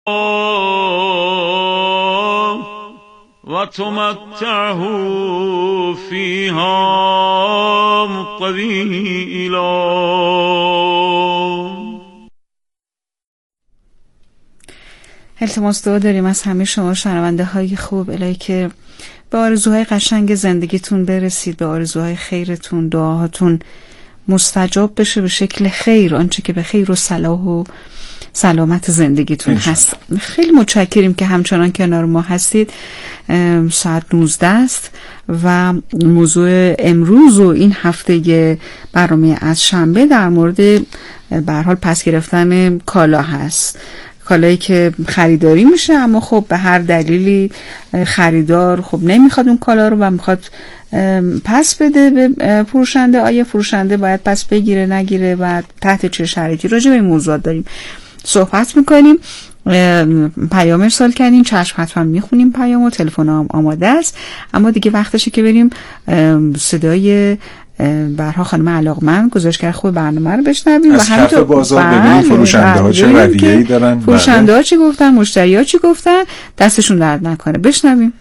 و تمتعه فیها طویلا. التماس دعا داریم از همه شما شنونده های خوب، الهی که به آرزوهای قشنگ زندگیتون برسید، به آرزوهای خیرتون، دعاهاتون مستجاب بشه به شکل خیر، آنچه که به خیر و صلاح و سلامت زندگیتون هست. خیلی متشکریم که همچنان کنار ما هستید. ساعت 19 است و موضوع امروز و این هفته برنامه از شنبه در مورد به هر حال پس گرفتن کالا هست. کالایی که خریداری میشه اما خب به هر دلیلی خریدار خب نمیخواد اون کالا رو و میخواد پس بده به فروشنده. آیا فروشنده باید پس بگیره نگیره و تحت چه شرایطی؟ راجع به این موضوعات داریم صحبت میکنیم. پیام ارسال کردیم، چشم حتما میخونیم پیام و تلفن هم آماده است. اما دیگه وقتشه که بریم صدای برها خانم علاقمند گزارشگر خوب برنامه رو بشنویم و همینطور بازار ببینیم فروشنده ها چه رویه‌ای دارن، فروشنده ها چی گفتن، مشتری ها چی گفتن، دستشون درد نکنه. بشنویم.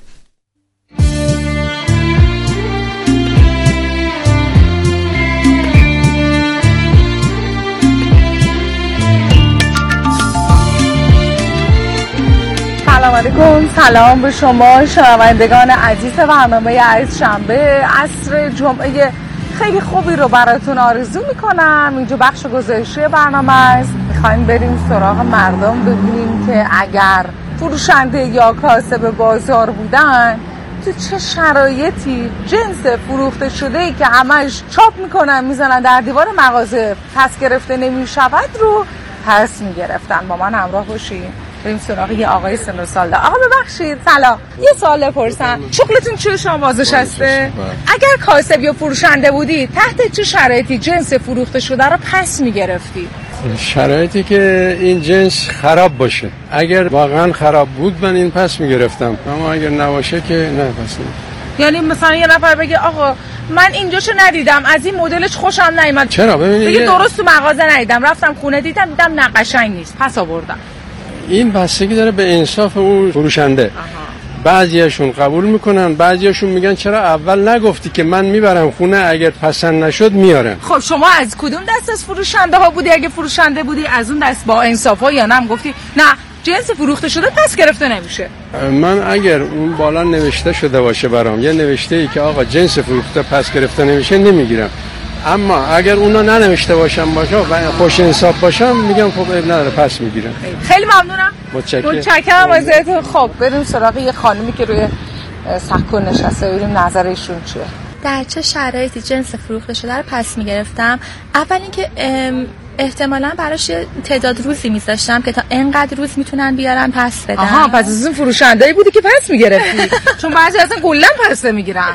سلام علیکم، سلام به شما شنوندگان عزیز برنامه از شنبه. عصر جمعه خیلی خوبی رو براتون آرزو میکنم. اینجا بخش گزارشی برنامه است. میخوایم بریم سراغ مردم ببینیم که اگر فروشنده یا کاسب بازار بودن تو چه شرایطی جنس فروخته شده ای که همش چاپ میکنن میزنن در دیوار مغازه پس گرفته نمیشود رو پس میگرفتن. با من همراه باشین بریم سراغ یه آقای سن و سال داره. آقا ببخشید سلام، یه سوال بپرسم، شغلتون چیه شما بازنشسته؟ اگر کاسب یا فروشنده بودی تحت چه شرایطی جنس فروخته شده رو پس میگرفتی؟ شرایطی که این جنس خراب باشه. اگر واقعا خراب بود من این پس میگرفتم، اما اگر نباشه که نه پس نمیگرفتم. یعنی مثلا یه نفر بگه آقا من اینجاشو ندیدم، از این مدلش خوشم نیامد. چرا؟ بگه درست تو مغازه ندیدم، رفتم خونه دیدم نه قشنگ نیست پس آوردم. این بستگی داره به انصاف اون فروشنده. بعضیاشون قبول میکنن، بعضیاشون میگن چرا اول نگفتی که من میبرم خونه، اگر پسند نشد میارم. خب شما از کدوم دست از فروشنده ها بودی؟ اگه فروشنده بودی از اون دست با انصافا یا نه گفتی نه جنس فروخته شده پس گرفته نمیشه؟ من اگر اون بالا نوشته شده باشه برام، یه نوشته ای که آقا جنس فروخته پس گرفته نمیشه نمیگیرم. اما اگر اونا ننوشته باشم و خوش انصاف باشم میگم خب نداره پس میگیرم. خیلی ممنونم. متشکرم ازتون. خب بریم سراغ یه خانمی که روی سکو نشسته ببینیم نظرشون چیه. در چه شرایطی جنس فروخته شده رو پس میگرفتم؟ اول اینکه احتمالاً براش تعداد روزی میذاشتم که تا اینقدر روز میتونن بیارن پس بدن. آها پس از این فروشنده‌ای بودی که پس میگرفتی؟ چون بعضی اصلا کلا پس میگیرن.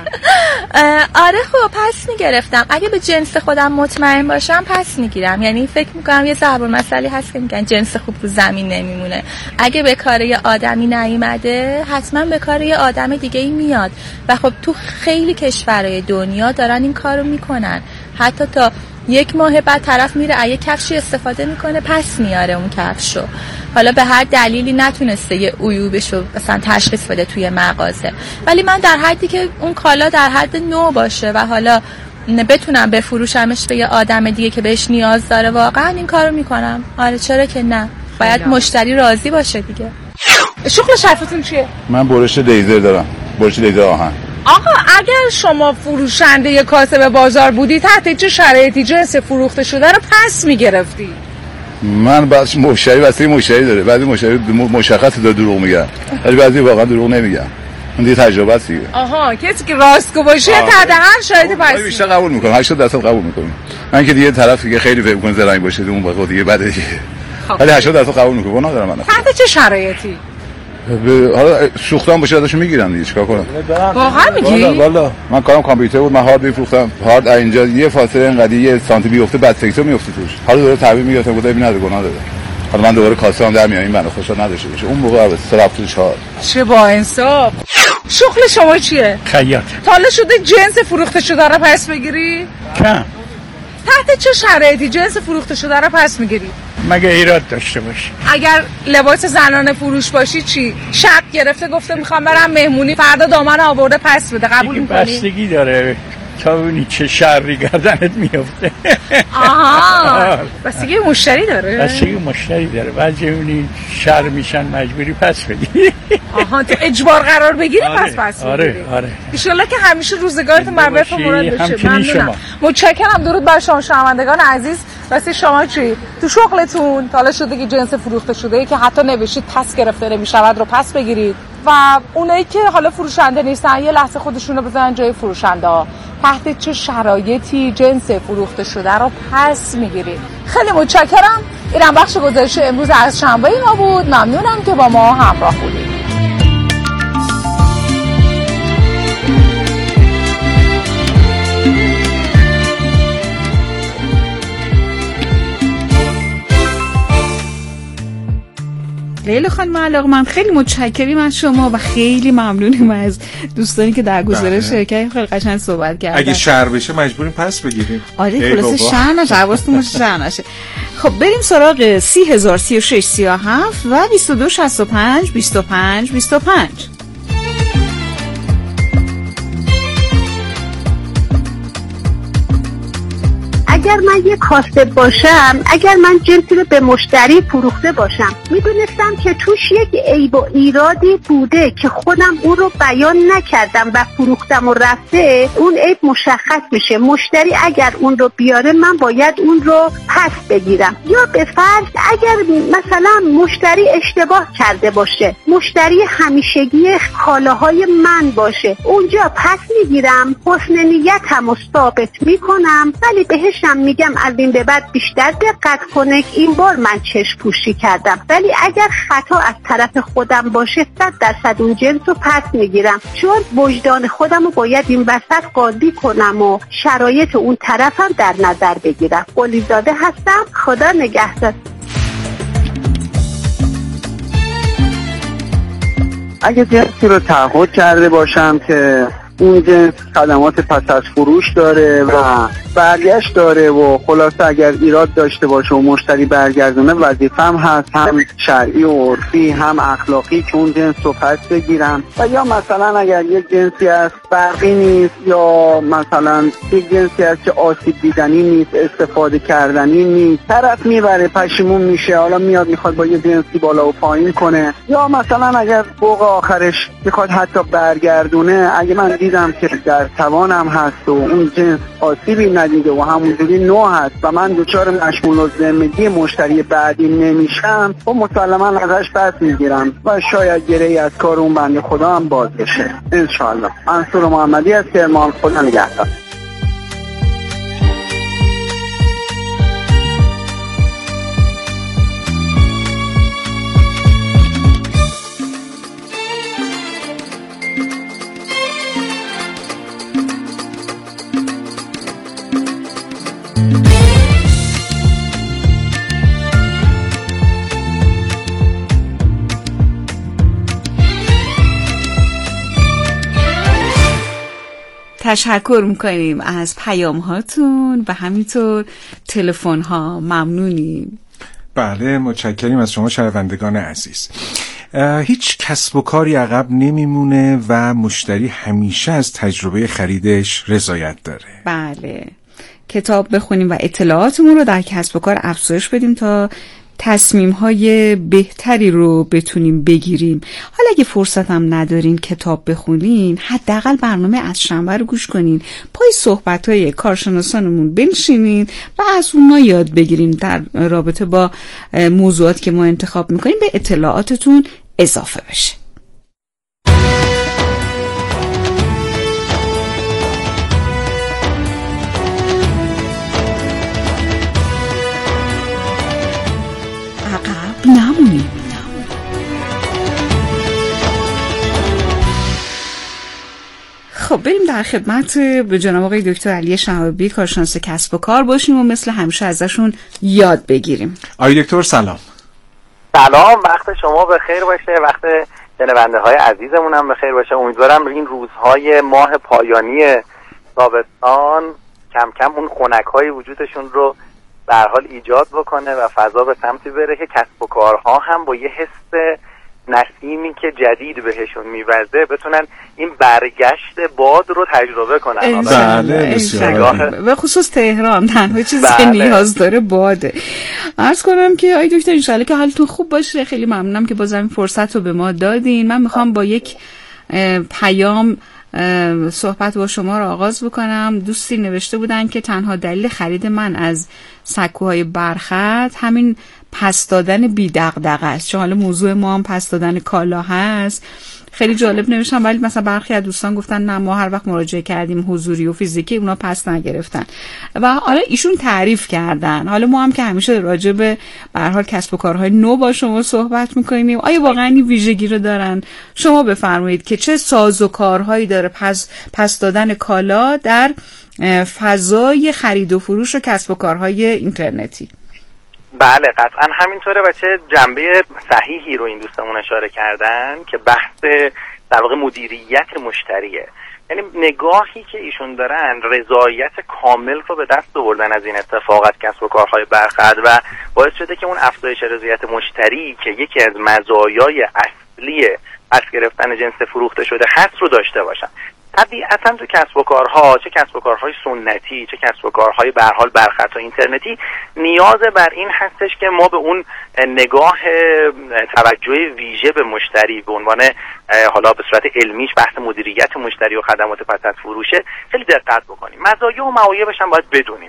آره خب پس میگرفتم. اگه به جنس خودم مطمئن باشم پس میگیرم. یعنی فکر میکنم یه ضرب المثلی هست که میگن جنس خوب رو زمین نمیمونه. اگه به کار یه آدمی نیومده حتما به کار یه آدم دیگه‌ای میاد و خب تو خیلی کشورهای دنیا دارن این کارو میکنن. حتی تا یک ماه بعد طرف میره یک کفشی استفاده میکنه پس میاره اون کفشو. حالا به هر دلیلی نتونسته یه عیوبشو مثلا تشخیص بده توی مغازه، ولی من در حدی که اون کالا در حد نو باشه و حالا بتونم بفروشمش به یه آدم دیگه که بهش نیاز داره واقعا این کارو میکنم. آره چرا که نه، باید مشتری راضی باشه دیگه. شغل شرفتون چیه؟ من برش لیزر دارم، برش لیزر آهن. آقا اگر شما فروشنده یا کاسب بازار بودی تحت چه شرایطی جنس فروخته شده رو پس میگرفتی؟ من بعضی مشتری داره، بعضی مشتری مشخص داره دروغ میگن ولی بعضی واقعا دروغ نمیگن. اون دیگه تجربه است دیگه. آها کسی که راستگو باشه تحت هر شرایطی پس بیشتر قبول میکنم، 80% قبول میکنم. من که دیگه طرف دیگه خیلی فکر میکنه زرنگ باشه اون وقت دیگه بعد دیگه ولی 80% قبول میکنم. ندارم من تحت چه شرایطی؟ حالا سوختم باشه ازشون میگیرم دیگه، چیکار کنم؟ واقعا میگی؟ والا من کارم کامپیوتر بود، من هارد میفروختم. هارد اینجا یه فاصله اینقدر یه سانتی بیفته بعد سکتور میفته توش. حالا دوباره تعبیر میگفتم گفتم ببین نده گناه داره. حالا من دوباره کاسه هم در میام این بنده خوشا نداشته باشه. اون موقع به 3 چه با انصاف. شغل شما چیه؟ خیاط. تا حالا شده جنس فروخته شده رو پس بگیری؟ کم. تحت چه شرایطی جنس فروخته شده رو پس میگیری؟ مگه ایراد داشته باشه. اگر لباس زنانه فروش باشی چی؟ شب گرفته گفته میخوام برم مهمونی، فردا دامن آورده پس بده، قبول میکنی؟ بستگی داره تا ببینی چه شری گردنت میفته. آها بستگی مشتری داره. بستگی مشتری داره. بعضی میبینی شر میشن مجبوری پس بدی. آها تو اجبار قرار بگیری. پس آره. ایشالله که همیشه روزگارتون بر وفق مراد بشه. ممنونم. متشکرم. درود بر شما شنوندگان عزیز. راستی شما چی تو شغلتون تا حالا شده که جنس فروخته شده که حتی نوشید پس گرفته نمیشود رو پس بگیرید و اونایی که حالا فروشنده نیستن یه لحظه خودشون رو بزنن جای فروشنده ها، تحت چه شرایطی جنس فروخته شده رو پس میگیرید؟ خیلی متشکرم. اینم بخش گزارش امروز از شنبه ما بود. ممنونم که با ما همراه بودید. لیلا خانم علاقمند خیلی متشکریم از شما و خیلی ممنونیم از دوستانی که در گزارش شرکت خیلی قشنگ صحبت کردن. اگه شهر بشه مجبوریم پس بگیریم. آره خلاصه شهر نشه، حواستون باشه شهر نشه. خب بریم سراغ 30,036 37 و 22 65 25 25. اگر من یک کاسب باشم، اگر من جنسی رو به مشتری فروخته باشم، میدونستم که توش یک عیب و ایرادی بوده که خودم اون رو بیان نکردم و فروختم و رفته، اون عیب مشخص میشه. مشتری اگر اون رو بیاره من باید اون رو پس بگیرم. یا به فرض اگر مثلا مشتری اشتباه کرده باشه، مشتری همیشگی کالاهای من باشه، اونجا پس میگیرم، حسن نیتم رو ثابت میکنم، ولی بهش میگم از این به بعد بیشتر دقت کنه که این بار من چشم پوشی کردم. ولی اگر خطا از طرف خودم باشه 100% اون جنس رو پس میگیرم، چون وجدان خودم رو باید این وسط قاضی کنم و شرایط اون طرفم در نظر بگیرم. قلیزاده هستم. خدا نگهدار. اگه جنسی رو تعهد کرده باشم که اون جنس خدمات پس از فروش داره و برگشت داره و خلاصه اگر ایراد داشته باشه و مشتری برگردونه، وظیفه‌م هست هم شرعی و عرفی هم اخلاقی که اون جنس رو پس بگیرم. و یا مثلا اگر یک جنسی هست برقی نیست یا مثلا یک جنسی هست که آسیب دیدنی نیست، استفاده کردنی نیست، طرف میبره پشیمون میشه، حالا میاد میخواد با یه جنسی بالا و پایین کنه، یا مثلا اگر فوق آخرش میخواد حتی برگردونه، اگه من دیدم که در توانم هست و اون جنس آسیبی ندیده و همونجوری نو هست و من دچار مشمول الذمگی مشتری بعدی نمیشم، و مسلما ازش پس میگیرم و شاید گره‌ای از کار اون بنده خدا هم باز بشه انشالله. منصور محمدی از کرمان. خدا نگهدار. تشکر میکنیم از پیام هاتون و همینطور تلفن ها. ممنونیم. بله متشکریم از شما شنوندگان عزیز. هیچ کسب و کاری عقب نمیمونه و مشتری همیشه از تجربه خریدش رضایت داره. بله، کتاب بخونیم و اطلاعاتمون رو در کسب و کار افزایش بدیم تا تصمیم‌های بهتری رو بتونیم بگیریم. حالا اگه فرصت هم ندارین کتاب بخونین، حداقل برنامه از شنبه رو گوش کنین، پای صحبت‌های کارشناسانمون بنشینین و از اونها یاد بگیرین در رابطه با موضوعاتی که ما انتخاب می‌کنیم به اطلاعاتتون اضافه بشه. نمونیم. خب بریم در خدمت به جناب آقای دکتر علی شهابی کارشناس کسب و کار باشیم و مثل همیشه ازشون یاد بگیریم. آقای دکتر سلام. سلام، وقت شما بخیر باشه، وقت شنونده های عزیزمون هم بخیر باشه. امیدوارم این روزهای ماه پایانی تابستان کم کم اون خنک‌های وجودشون رو به هر حال ایجاد بکنه و فضا به سمتی بره که کسب و کارها هم با یه حس نسیمی که جدید بهشون میوزه بتونن این برگشت باد رو تجربه کنن. بله به خصوص تهران تنها چیزی که نیاز داره باده. عرض کنم که آی دکتر انشالله که حالتون خوب باشه. خیلی ممنونم که بازم فرصت رو به ما دادین. من میخوام با یک پیام صحبت با شما رو آغاز بکنم. دوستی نوشته بودن که تنها دلیل خرید من از سکوهای برخط همین پس دادن بی دغدغه است، چون حالا موضوع ما هم پس دادن کالا هست. خیلی جالب نوشتم، ولی مثلا برخی از دوستان گفتن نه ما هر وقت مراجعه کردیم حضوری و فیزیکی اونا پس نگرفتن و حالا ایشون تعریف کردن. حالا ما هم که همیشه راجع به هر حال کسب و کارهای نو با شما صحبت میکنیم، آیا واقعا این ویژگی رو دارن؟ شما بفرمایید که چه سازوکارهایی داره پس دادن کالا در فضای خرید و فروش و کسب و کارهای اینترنتی؟ بله قطعا همینطوره و چه جنبه صحیحی رو این دوستمون اشاره کردن که بحث در واقع مدیریت مشتریه. یعنی نگاهی که ایشون دارن رضایت کامل رو به دست آوردن از این اتفاقات کسب و کارهای برخط و باعث شده که اون افزایش رضایت مشتری که یکی از مزایای اصلی از گرفتن جنس فروخته شده هست رو داشته باشن. طبیعتا تو کسب و کارها، چه کسب و کارهای سنتی چه کسب و کارهای به هر حال برخط و اینترنتی، نیاز بر این هستش که ما به اون نگاه توجه ویژه به مشتری به عنوان حالا به صورت علمیش بحث مدیریت مشتری و خدمات پس از فروشه خیلی دقت بکنیم. مزایا و معایبش هم باید بدونیم.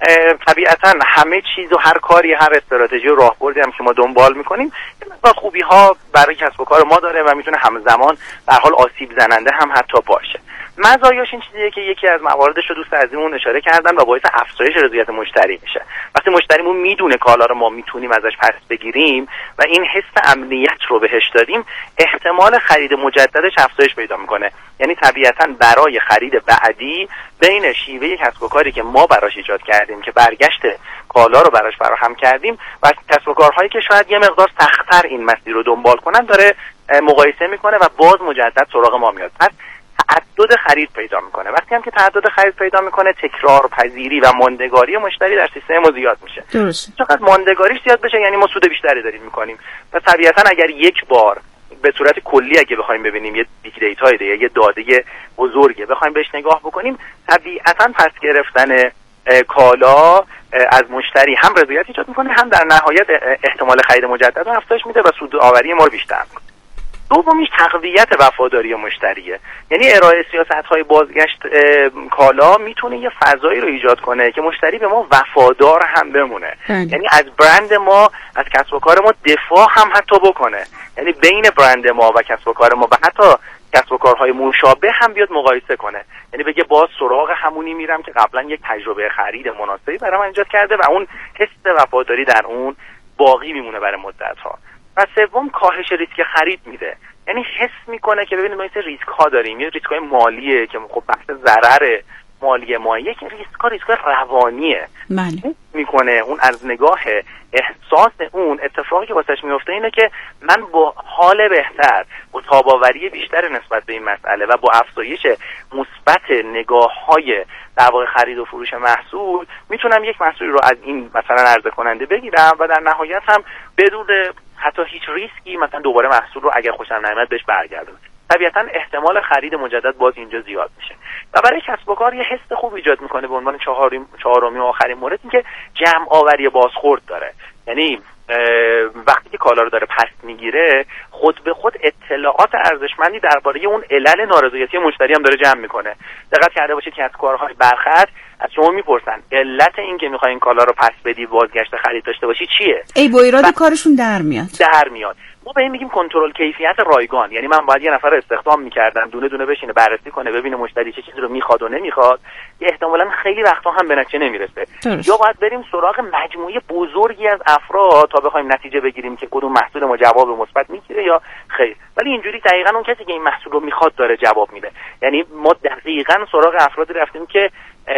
طبیعتا همه چیز و هر کاری، هر استراتژی و راهبردی هم که ما دنبال میکنیم خوبی ها برای کسب و کار ما داره و میتونه همزمان به هر حال آسیب زننده هم حتی باشه. مزایاش این چیزیه که یکی از مواردش رو دوست عزیزمون اشاره کردن و باعث افزایش رضایت مشتری میشه. وقتی مشتریمون میدونه کالا رو ما میتونیم ازش پس بگیریم و این حس امنیت رو بهش دادیم، احتمال خرید مجددش افزایش پیدا میکنه. یعنی طبیعتا برای خرید بعدی بین شیوه کسب و کاری که ما براش ایجاد کردیم که برگشت کالا رو براش فراهم کردیم و کسب و کارهایی که شاید یه مقدار سخت‌تر این مسیر رو دنبال کنن داره مقایسه میکنه و باز مجدد سراغ ما میاد. پس تعدد خرید پیدا میکنه. وقتی هم که تعدد خرید پیدا میکنه، تکرار پذیری و ماندگاری مشتری در سیستم ما زیاد میشه. درست. چقدر ماندگاریش زیاد بشه یعنی ما سود بیشتری داریم میکنیم. پس طبیعتا اگر یک بار به صورت کلی اگه بخوایم ببینیم یه بیگ دیتا ایده، یه داده بزرگه بخوایم بهش نگاه بکنیم، طبیعتا پس گرفتن کالا از مشتری هم رضایت ایجاد میکنه، هم در نهایت احتمال خرید مجدد رو افزایش میده و سود آوری ما رو بیشتر میکنه. دومیش تقویت وفاداری مشتریه. یعنی ارائه سیاست‌های بازگشت کالا میتونه یه فضایی رو ایجاد کنه که مشتری به ما وفادار هم بمونه. یعنی از برند ما، از کسب و کار ما دفاع هم حتی بکنه. یعنی بین برند ما و کسب و کار ما و حتی کسب و کارهای مشابه هم بیاد مقایسه کنه. یعنی بگه باز سراغ همونی میرم که قبلا یک تجربه خرید مناسبی برام ایجاد کرده و اون حس وفاداری در اون باقی میمونه برای مدت‌ها. و سوم کاهش ریسک خرید میده. یعنی حس میکنه که ببینید ما این ریسک ها داریم، یه ریسک های مالیه که خب بحث ضرر مالی ما، یک ریسک روانیه. بله. میکنه اون از نگاه احساس اون اتفاقی که واسش میفته اینه که من با حال بهتر، با تاباوری بیشتر نسبت به این مسئله و با افزایش مثبت نگاه‌های در واقع خرید و فروش محصول میتونم یک محصولی رو از این مثلا عرضه کننده بگیرم و در نهایت هم بدون حتی هیچ ریسکی مثلا دوباره محصول رو اگر خوشم نیامد بهش برگردونم. طبیعتا احتمال خرید مجدد باز اینجا زیاد میشه و برای کسب و کار یه حس خوب ایجاد میکنه. به عنوان چهارمی و آخرین مورد این که جمع آوری بازخورد داره. یعنی وقتی که کالا رو داره پس میگیره، خود به خود اطلاعات ارزشمندی درباره اون علل نارضایتی مشتری هم داره جمع میکنه. دقت کرده باشید که کسب و کارهای برخط از شما میپرسن علت این که میخواین کالا رو پس بدی، بازگشت خرید داشته باشی چیه؟ ای با ایراد کارشون در میاد. ما به این میگیم کنترل کیفیت رایگان. یعنی من باید یه نفر استخدام میکردم دونه دونه بشینه بررسی کنه ببینه مشتری چه چیزی رو میخواد و نمیخواد. یه احتمالاً خیلی وقتا هم به نتیجه نمیرسه. یا باید بریم سراغ مجموعه بزرگی از افراد تا بخوایم نتیجه بگیریم که کدوم محصول ما جواب مثبت میگیره یا خیر. ولی اینجوری دقیقاً اون کسی که این محصول رو میخواد داره جواب میده. یعنی ما دقیقاً سراغ افرادی رفتیم که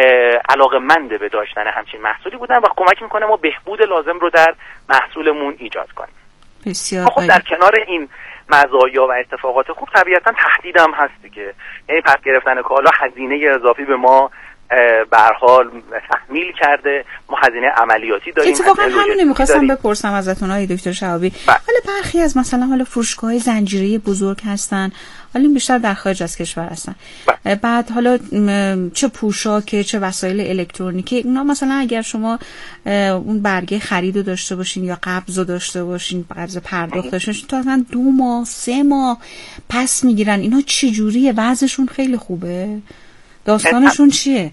علاقه‌مند به داشتن همچین محصولی بودن و کمک میکنه ما بهبود لازم رو در محصولمون ایجاد کنیم. بسیار خب در کنار این مزایا و اتفاقات خوب طبیعتا تهدید هم هست دیگه. یعنی پس گرفتن کالا هزینه اضافی به ما به هر حال تحمیل کرده، ما هزینه عملیاتی داریم. اتفاقا همین می‌خواستم بپرسم ازتون آقای دکتر شهابی. حالا برخی از مثلا حالا فروشگاه‌های زنجیره‌ای بزرگ هستن، حالا این بیشتر در خارج از کشور هستن، بعد حالا چه پوشاک چه وسایل الکترونیکی، اینا مثلا اگر شما اون برگه خریدو داشته باشین یا قبضو داشته باشین، قبض پرداخت داشته باشین، تا مثلا 2 ماه 3 ماه پس میگیرن، اینا چه جوریه؟ وضعشون خیلی خوبه؟ داستانشون چیه؟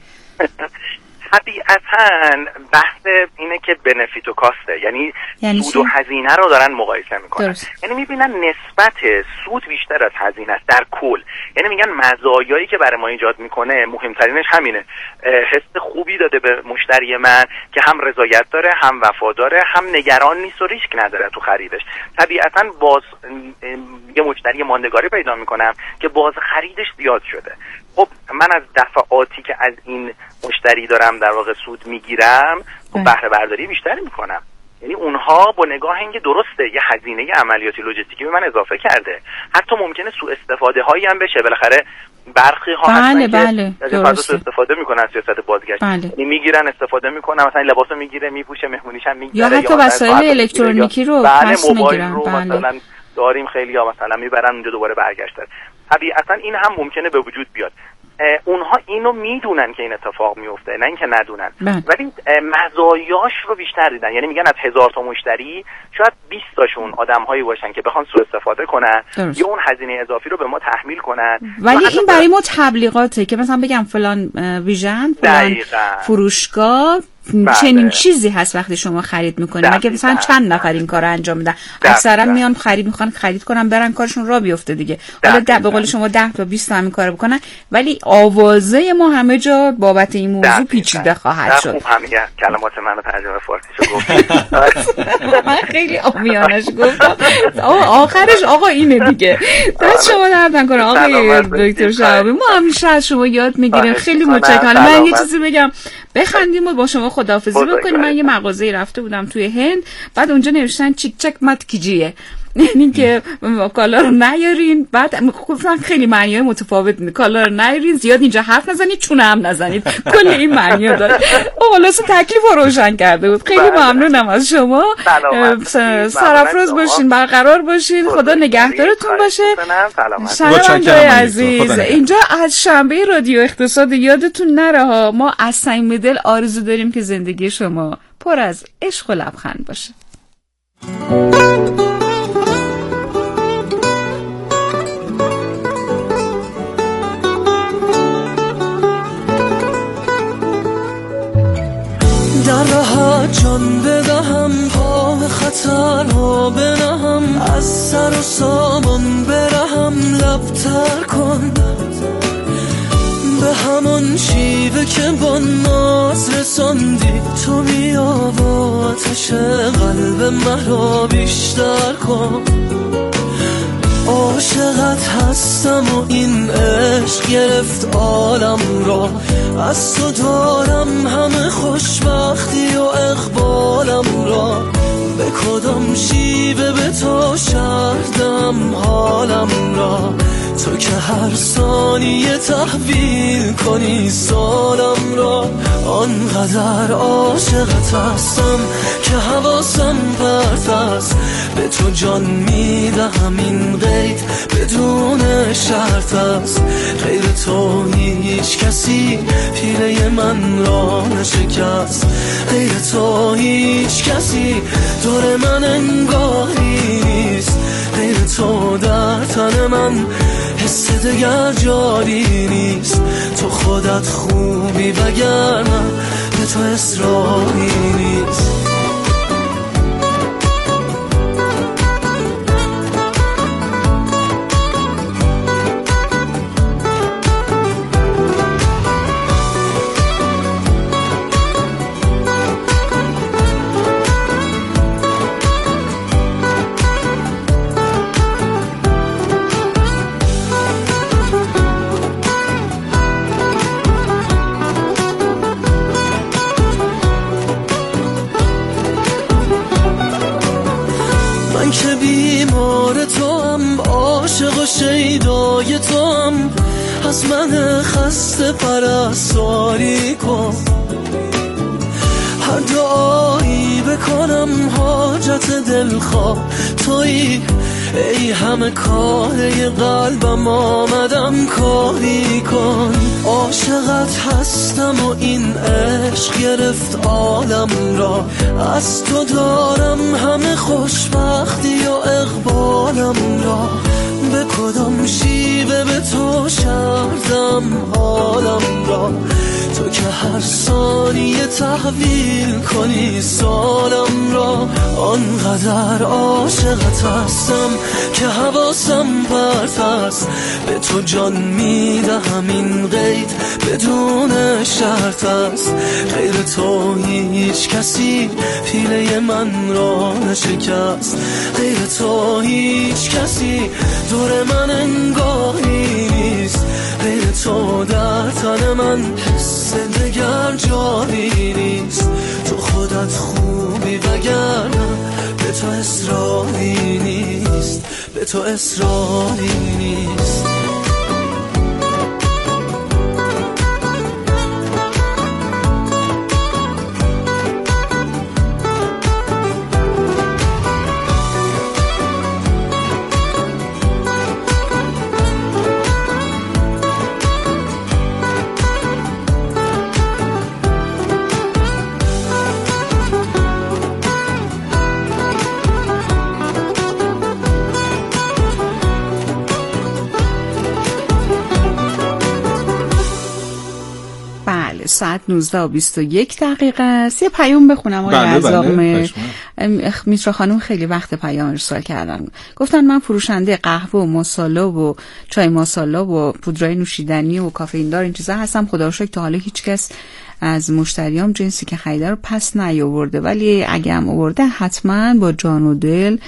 طبیعتاً بحث اینه که بنفیت و کاسته، یعنی سود و هزینه رو دارن مقایسه میکنن. یعنی میبینن نسبت سود بیشتر از هزینه است در کل. یعنی میگن مزایایی که برای ما ایجاد میکنه مهمترینش همینه، حس خوبی داده به مشتری من که هم رضایت داره، هم وفاداره، هم نگران نیست و ریسک نداره تو خریدش. طبیعتاً باز یه مشتری ماندگاری پیدا میکنم که باز خریدش زیاد شده. خب من از دفعاتی که از این مشتری دارم در واقع سود میگیرم، خب بهره برداری بیشتری میکنم. یعنی اونها با نگاه اینکه درسته یه هزینه عملیاتی لوجستیکی به من اضافه کرده، حتی ممکنه سوء استفاده هایی هم بشه. بالاخره برخی ها بله سوء استفاده میکنن از سیاست بازگشت. یعنی میگیرن استفاده میکنن، مثلا لباسو میگیره میپوشه، مهمونیش هم میگیره، یا حتی وسایل الکترونیکی رو پس میگیرن. مثلا داریم خیلی ها مثلا میبرن اونجا دوباره برگشتن. طبیعتا این هم ممکنه به وجود بیاد. اونها اینو میدونن که این اتفاق میفته، نه اینکه ندونن، ولی مزایاش رو بیشتر دیدن. یعنی میگن از 1000 تا مشتری شاید 20 تاشون آدم‌هایی باشن که بخوان سوء استفاده کنن یا اون هزینه اضافی رو به ما تحمیل کنن. ولی این برای ما تبلیغاته که مثلا بگم فلان ویژن، فلان فروشگاه چنین چیزی هست وقتی شما خرید میکنید. مگه مثلا چند نفر این کارو انجام میدن؟ اکثرا میان میخوان خرید کنن برن کارشون را بیفته دیگه. حالا به قول شما 10 تا 20 تا همین کارو بکنن، ولی آوازه ما همه جا بابت این موضوع پیچیده خواهد شد. خوب همین کلمات منو ترجمه فارسیشو گفت. من خیلی عامیانش گفتم. آخرش آقا اینه دیگه. دست شما درد نکنه آقای دکتر شهابی، ما همیشه از شما یاد میگیریم. خیلی متشکرم. من یه چیزی بگم، بخندیم و با شما خداحافظی بکنیم. من یه مغازه‌ای رفته بودم توی هند، بعد اونجا نوشتن چیک چک مت کیجیه، یعنی که کالا رو نیارین. بعد گفتن خیلی معنی‌های متفاوت میده، کالا رو نیارین، زیاد اینجا حرف نزنید، چونه هم نزنید، کل این معنی داره. خلاص تکلیف رو روشن کرده بود. خیلی ممنونم از شما. سرافراز باشین، برقرار باشین، خدا نگهدارتون باشه. شنونده‌های عزیز، اینجا از شنبه رادیو اقتصاد یادتون نره ها، ما از صمیم دل آرزو داریم که زندگی شما پر از عشق و لبخند باشه. در راحت جان بدهم، پا به خطرها بنهم، از سر و سامان برهم، لبتر کن به همون شیوه که با ناز رساندی تو. بیا و آتش قلب مرا بیشتر کن. عاشقت هستم و این عشق گرفت عالم را، از تو دارم همه خوشبختی و اقبالم را. به کدام شیوه به تو شهردم حالم را، تو که هر ثانیه تحویل کنی سالم را. آنقدر عاشقت هستم که حواسم پرت است، به تو جان میدهم این قید بدون شرط است. غیر تو هیچ کسی پیله من را نشکست، غیر تو هیچ کسی دور من انگاری نیست. غیر تو در تن من حس دگر جاری نیست. تو خودت خوبی وگرنه به تو اصراری نیست. شیدای تو هم از من خسته پرستاری کن. هر دعایی بکنم حاجت دلخواه تویی، ای همه کاره قلبم آمدم کاری کن. عاشقت هستم و این عشق گرفت عالم را، از تو دارم همه خوشبختی و اقبالم را. به کدام شیوه به تو شردم حالم را، تو که هر ثانیه تحویل کنی سالم را. آنقدر عاشقت هستم که حواسم پرت است، به تو جان میدهم این قید بدون شرط است. غیر تو هیچ کسی پیله من را نشکست، غیر تو هیچ کسی دور من انگاری نیست. غیر تو در تن من حس دگر جاری نیست. تو خودت خوبی وگرنه به تو اصراری نیست، به تو اصراری نیست. ساعت 19:21 است. یه پیام بخونم آقای رزاق. میترا خانم خیلی وقت پیام ارسال کردن، گفتن من فروشنده قهوه و ماسالا و چای ماسالا و پودرای نوشیدنی و کافئین دار این چیزا هستم. خدا رو شکر تا حالا هیچ کس از مشتریام جنسی که خریده رو پس نیاورده، ولی اگه هم آورده حتما با جان و دل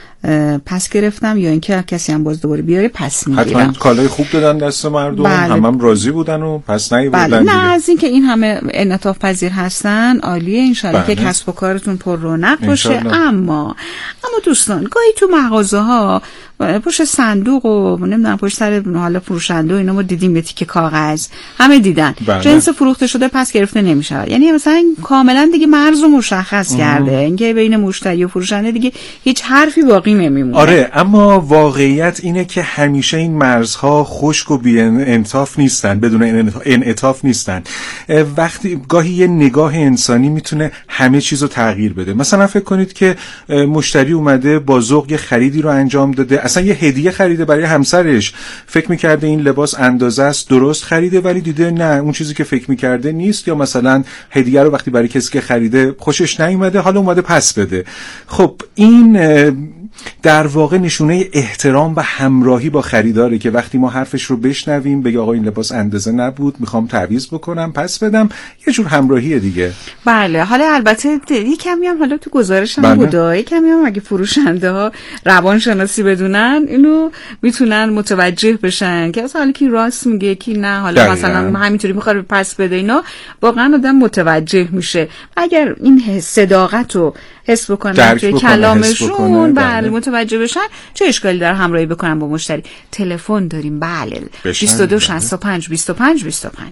پس گرفتم، یا اینکه کسی هم باز دوباره بیاره پس میگیرم. حتما کالای خوب دادن دست مردم. بله. هم راضی بودن و پس نیاوردن. بله. نه از اینکه این همه انعطاف پذیر هستن عالیه، انشالله که کسب و کارتون پر رونق باشه. اما دوستان گاهی تو مغازه ها پشت صندوق و نمیدونم پشت سر حالا فروشنده و اینا ما دیدیم، یه تیکه کاغذ همه دیدن. بله. جنس فروخته شده پس گرفته نمیشه، یعنی مثلا کاملا دیگه مرز رو مشخص کرده، اینکه بین مشتری و فروشنده دیگه هیچ حرفی باقی نمیمونه. آره، اما واقعیت اینه که همیشه این مرزها خشک و بی انعطاف نیستن، بدون انعطاف نیستن. وقتی گاهی یه نگاه انسانی میتونه همه چیزو تغییر بده. مثلا فکر کنید که مشتری اومده با ذوق یه خریدی رو انجام داده، اصلا یه هدیه خریده برای همسرش، فکر می‌کرده این لباس اندازه است، درست خریده، ولی دیده نه اون چیزی که فکر می‌کرده نیست، یا مثلا هدیه رو وقتی برای کسی که خریده خوشش نیومده، حالا اومده پس بده. خب این در واقع نشونه احترام و همراهی با خریداره که وقتی ما حرفش رو بشنویم بگه آقا این لباس اندازه نبود، میخوام تعویض بکنم، پس بدم، یه جور همراهیه دیگه. بله. حالا البته یک کمی هم حالا تو گزارش هم بوده، یک کمی هم اگه فروشنده ها روانشناسی بدونن اینو میتونن متوجه بشن که اصلا کی راست میگه کی نه، حالا مثلا همینطوری میخواد پس بده، اینا واقعا آدم متوجه میشه. اگر این صداقت رو حس بکنن توی کلامشون، بله متوجه بشن، چه اشکالی داره همراهی بکنن با مشتری. تلفن داریم، بله 22 65 25 25.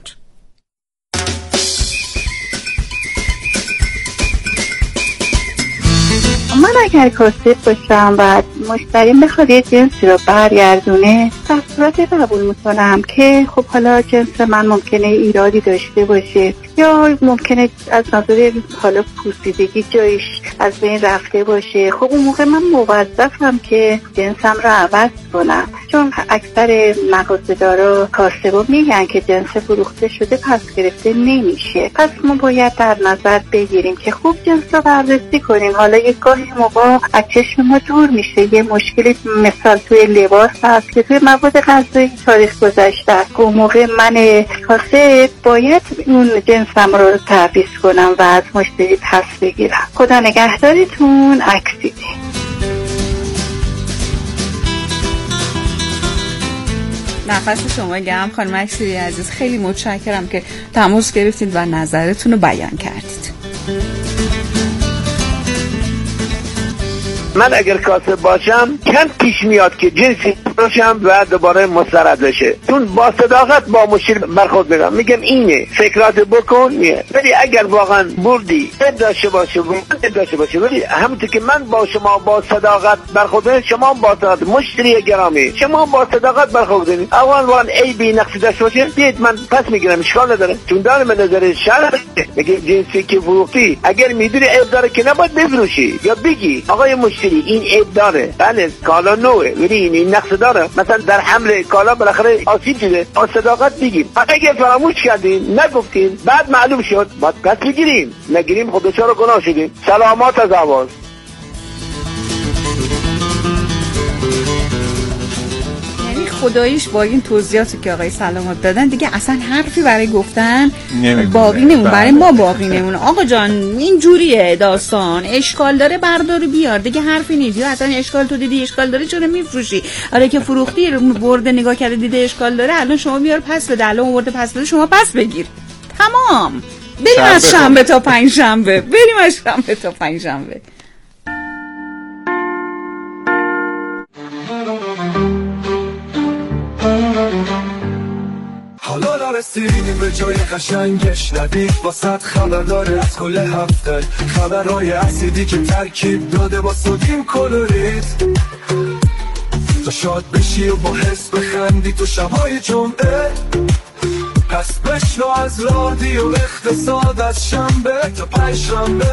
من اگر کاسب باشم و مشتریم بخواد یه جنسی رو برگردونه، در صورت قبول میکنم که خب حالا جنس من ممکنه ایرادی داشته باشه، یا ممکنه از نظر حالا پوسیدگی جایش از بین رفته باشه. خب اون موقع من موظفم که جنسم رو عوض کنم، چون اکثر مغازه‌دارا کاسبا میگن که جنس فروخته شده پس گرفته نمیشه. پس ما باید در نظر بگیریم که خوب جنس رو بررسی کنیم. حالا یک گاهی موقع از چشم ما دور میشه یه مشکلی، مثال توی لباس هست که توی مواد غذایی تاریخ گذشته است. اون موقع من کاسب باید اون جنسم رو تعویض کنم و از مشتری پس بگیرم. خدا نگهدارتون. اکسیده. نفس شما گرم خانم اکسیری عزیز، خیلی متشکرم که تماس گرفتید و نظرتون رو بیان کردید. من اگر کاسب باشم کم پیش میاد که جنسی باشم و دوباره مسترد بشه. چون با صداقت با مشکل برخورد میکنم، میگم اینه فکرات بکن میه. ولی اگر واقعا بردی داشته باشه ولی همونطور که من با شما با صداقت برخورد کنید، شما با صداقت مشتری گرامی شما با صداقت برخورد کنید. واقعا عیبی نقصی داشته باشه بیاید من پس میگیرم، اشکال نداره. چون دارم به نظر شرع میگه جنسی که فروختی اگر میدونی عیب داره که نباید بفروشی یا بگی آقای مشتری این عیب داره، بله کالا نوعه ولی این نقص داره، مثلا در حمل کالا بالاخره آسیب دیده، با صداقت بگیم. اگه فراموش کردین نگفتین بعد معلوم شد باید پس بگیریم، نگیریم خودشا رو گناه شدیم. سلامات از آواز. خداییش با این توضیحاتی که آقای سلامت دادن دیگه اصلا حرفی برای گفتن باقی نمون، برای ما باقی نمونه. آقا جان این جوریه داستان، اشکال داره بردار بیار دیگه، حرفی نیست. یا اصلا اشکال تو دیدی اشکال داره چرا میفروشی؟ آره که فروختی برده نگاه کرده دیده اشکال داره، الان شما بیار پس بده، الان برده پس بده شما پس بگیر. تمام. بریم از شنبه تا پنجشنبه، حالا رسیدیم به جای قشنگش، ندید واسد خبر داره از کل هفته، خبرهای اسیدی که ترکیب داده با سودیم کلوریت، تا شاد بشی و با حس بخندی تو شبهای جمعه. پس بشنو از رادیو اقتصاد از شنبه تا پنجشنبه.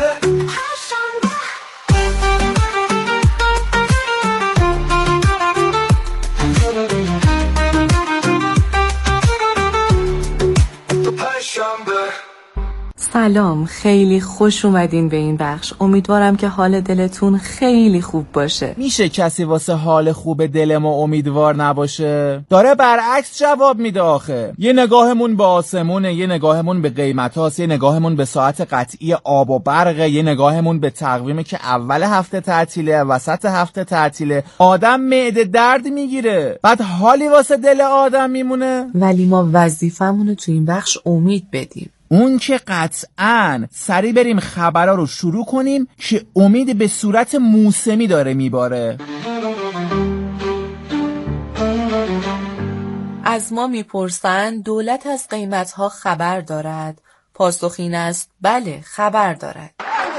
سلام، خیلی خوش اومدین به این بخش. امیدوارم که حال دلتون خیلی خوب باشه. میشه کسی واسه حال خوب دل ما امیدوار نباشه؟ داره برعکس جواب میده آخه. یه نگاهمون به آسمونه، یه نگاهمون به قیمتاست، یه نگاهمون به ساعت قطعی آب و برقه، یه نگاهمون به تقویمی که اول هفته تعطیله، وسط هفته تعطیله. آدم معده درد میگیره، بعد حالی واسه دل آدم میمونه. ولی ما وظیفمونو تو این بخش امید بدیم. اون که قطعاً. سریع بریم خبرها رو شروع کنیم که امید به صورت موسمی داره میباره. از ما میپرسن دولت از قیمتها خبر دارد؟ پاسخ این است بله خبر دارد.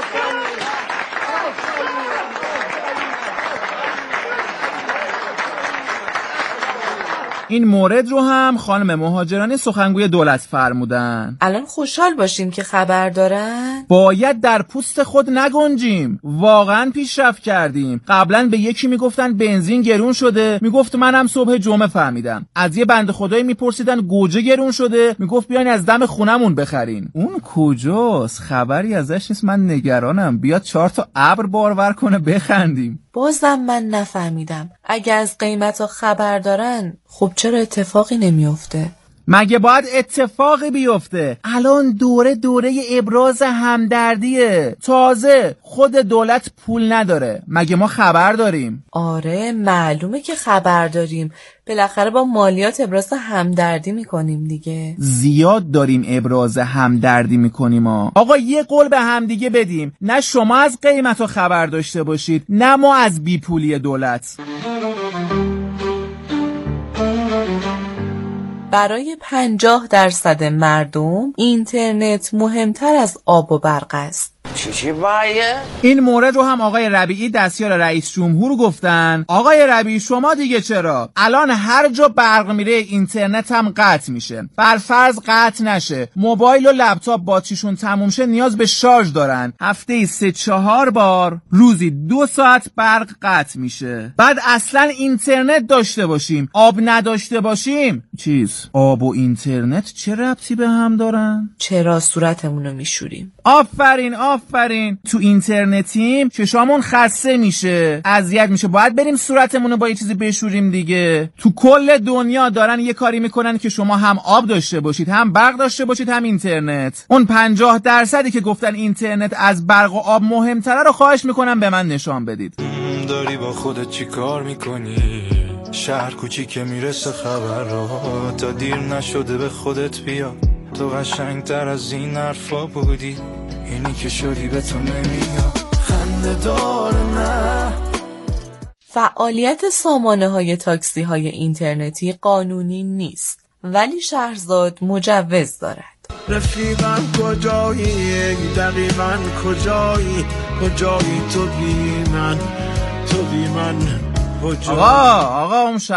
این مورد رو هم خانم مهاجرانی سخنگوی دولت فرمودن. الان خوشحال باشیم که خبر دارن؟ باید در پوست خود نگنجیم. واقعا پیشرفت کردیم. قبلا به یکی میگفتن بنزین گرون شده، میگفت منم صبح جمعه فهمیدم. از یه بنده خدایی میپرسیدن گوجه گرون شده، میگفت بیاین از دم خونمون بخرین. اون کجاست؟ خبری ازش نیست. من نگرانم. بیاد 4 تا ابر بارور کنه بخندیم. بازم من نفهمیدم. اگه از قیمتا خبر دارن خب چرا اتفاقی نمیفته؟ مگه باید اتفاقی بیفته؟ الان دوره ابراز همدردیه. تازه خود دولت پول نداره. مگه ما خبر داریم؟ آره معلومه که خبر داریم. بالاخره با مالیات ابراز همدردی میکنیم دیگه. زیاد داریم ابراز همدردی میکنیم. آقا یه قول به همدیگه بدیم، نه شما از قیمت خبر داشته باشید، نه ما از بیپولی دولت. برای 50% مردم اینترنت مهمتر از آب و برق است. چی بایه؟ این مورد رو هم آقای ربیعی دستیار رئیس جمهور گفتن. آقای ربیعی شما دیگه چرا؟ الان هر جا برق میره اینترنت هم قطع میشه. برفرض قطع نشه، موبایل و لپتاپ باتریشون تموم شه نیاز به شارژ دارن. هفته‌ای 3-4 بار، روزی 2 ساعت برق قطع میشه. بعد اصلا اینترنت داشته باشیم، آب نداشته باشیم. آب و اینترنت چه ربطی به هم دارن؟ چرا صورتمونو میشوریم؟ آفرین. تو اینترنتیم چشامون خسته میشه، اذیت میشه، باید بریم صورتمونو با یه چیزی بشوریم دیگه. تو کل دنیا دارن یه کاری میکنن که شما هم آب داشته باشید، هم برق داشته باشید، هم اینترنت. اون 50% که گفتن اینترنت از برق و آب مهمتره رو خواهش میکنم به من نشان بدید. داری با خودت چی کار میکنی؟ شهر کوچیکه میرسه خبر رو، تا دیر نشده به خودت بیا. تو قشنگتر از این حرفا بودی، اینی که شدی به تو نمیاد. خنده داره نه فعالیت سامانه‌های تاکسی‌های اینترنتی قانونی نیست، ولی شهرزاد مجوز دارد. رفیقم کجایی؟ دقیقاً کجایی تو بی من کجایی؟ آقا اون